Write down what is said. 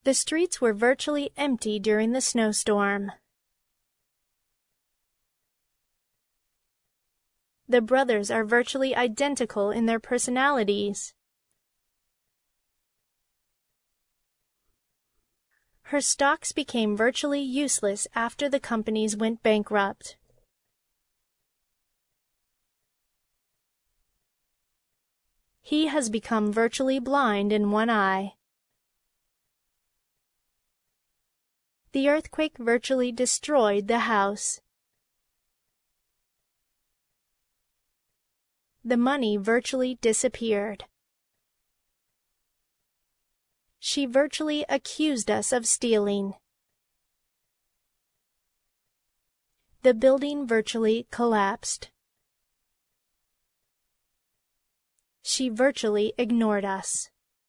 The streets were virtually empty during the snowstorm. The brothers are virtually identical in their personalities. Her stocks became virtually useless after the companies went bankrupt. He has become virtually blind in one eye. The earthquake virtually destroyed the house. The money virtually disappeared. She virtually accused us of stealing. The building virtually collapsed. She virtually ignored us.